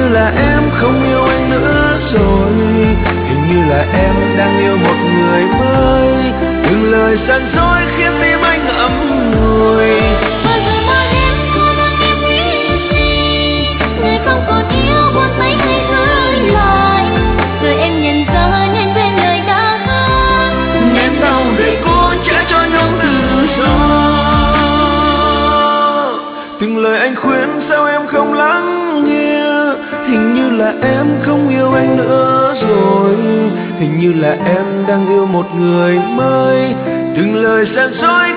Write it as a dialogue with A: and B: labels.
A: như là em không yêu anh nữa rồi, hình như là em đang yêu một người mới. Từng lời gian dối khiến tim anh ấm ngùi.
B: Bao giờ mà em cô đang em nghĩ gì, người không còn yêu buồn tay hay gửi lại, rồi em nhận ra nên quên lời đã hát.
A: Nén đau để cố che cho những tự do. Từng lời anh khuyên sao em không lắng nghe, hình như là em không yêu anh nữa rồi, hình như là em đang yêu một người mới. Từng lời gian dối